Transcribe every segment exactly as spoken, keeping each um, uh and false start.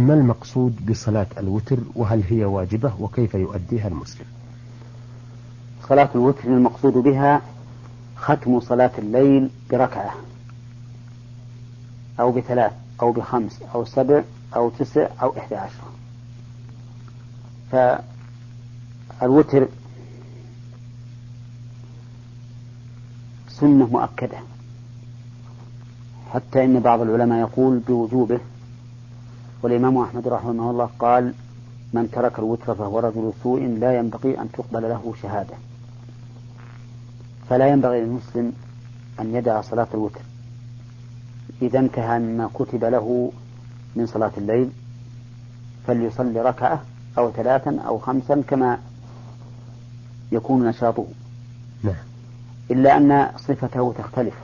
ما المقصود بصلاة الوتر، وهل هي واجبة، وكيف يؤديها المسلم؟ صلاة الوتر المقصود بها ختم صلاة الليل بركعة أو بثلاث أو بخمس أو سبع أو تسع أو إحدى عشر. فالوتر سنة مؤكدة، حتى إن بعض العلماء يقول بوجوبه، والإمام أحمد رحمه الله قال: من ترك الوتر فهو رجل سوء لا ينبغي أن تقبل له شهادة. فلا ينبغي للمسلم أن يدع صلاة الوتر إذا انتهى مما كتب له من صلاة الليل، فليصلي ركعة أو ثلاثا أو خمسا كما يكون نشاطه. نعم. إلا أن صفته تختلف،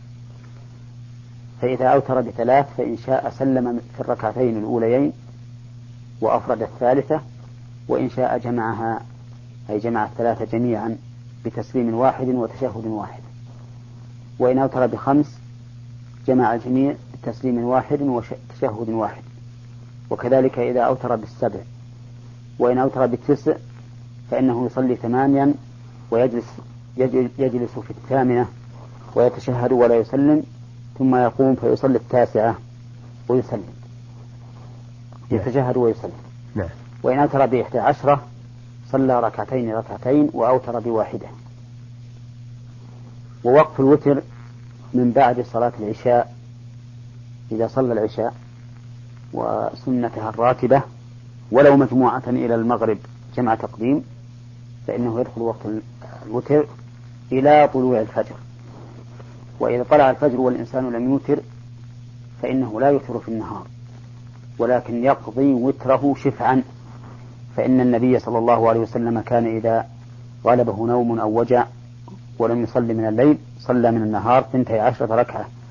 فإذا أوتر بثلاث فإن شاء سلم في الركعتين الأوليين وأفرد الثالثة، وإن شاء جمعها أي جمع الثلاثة جميعا بتسليم واحد وتشهد واحد، وإن أوتر بخمس جمع الجميع بتسليم واحد وتشهد واحد، وكذلك إذا أوتر بالسبع، وإن أوتر بالتسع فإنه يصلي ثمانيا ويجلس يجلس في الثامنة ويتشهد ولا يسلم، ثم يقوم فيصلي التاسعة ويسلم، يتشهد ويسلم. نعم. وإن أوتر بإحدى عشرة صلى ركعتين ركعتين وأوتر بواحدة. ووقت الوتر من بعد صلاة العشاء، إذا صلى العشاء وسنتها الراتبة ولو مجموعة إلى المغرب جمع تقديم، فإنه يدخل وقت الوتر إلى طلوع الفجر. وإذا طلع الفجر والإنسان لم يوتر فإنه لا يوتر في النهار، ولكن يقضي وتره شفعا، فإن النبي صلى الله عليه وسلم كان إذا غلبه نوم أو وجع ولم يصلي من الليل صلى من النهار اثنتي عشرة ركعة.